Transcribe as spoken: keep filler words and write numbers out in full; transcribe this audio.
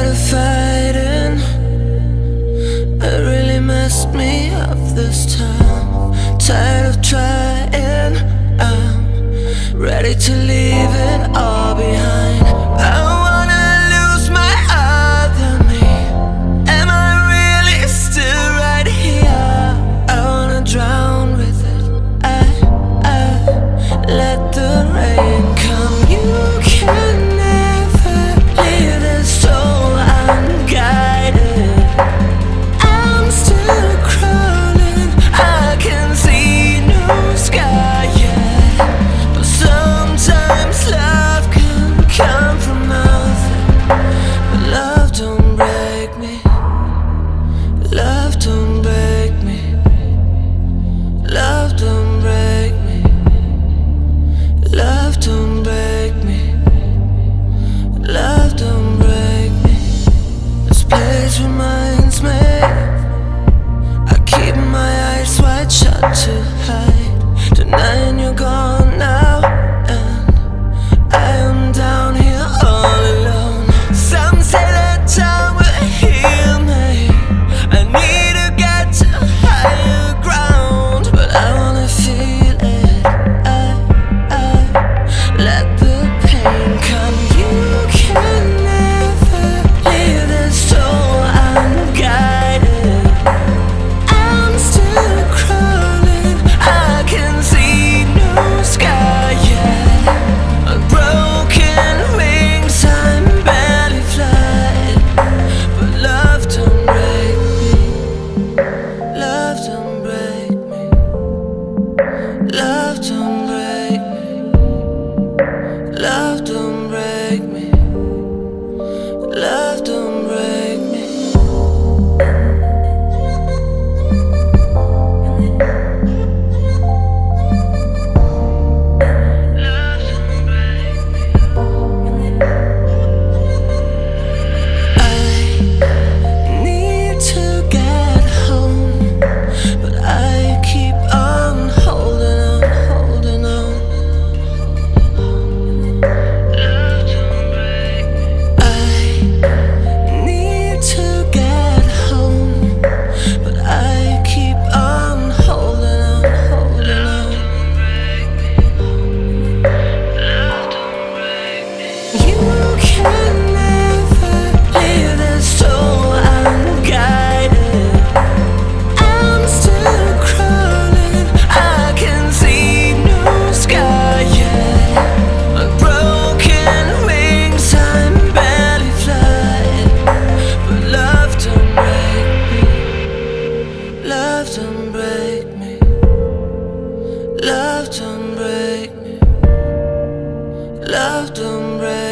of fighting. It really messed me up this time. Tired of trying. I'm ready to leave it all behind. I wanna lose my other me. Am I really still right here? I wanna drown with it. I, I let the rain come. You can never leave this soul unguided. I'm still crawling. I can see no sky yet. But sometimes love can come from nothing. But love don't break me. Love don't break me. Love don't break me. Love don't break me. Love don't break me. This place reminds me. I keep my eyes wide shut to hide. Denying you're gone now, and I am down here all alone. Some say that time will heal me. I need to get to higher ground, but I wanna feel it. I, I let the pain come. You can never leave this soul unguided. I'm still crawling. I can see no sky yet. On broken wings, I'm barely flying. But love don't break me. Love don't break me. Love don't break me. Love don't break me. Love don't break me. I need to get home, but I keep on holding on, holding on. I need to get home, but I keep on holding on, holding on. You can never leave this soul unguided. I'm still crawling. I can see no sky yet. On broken wings, I'm barely flying. But love don't break me. Love don't break me. Love don't break me. Love don't break me.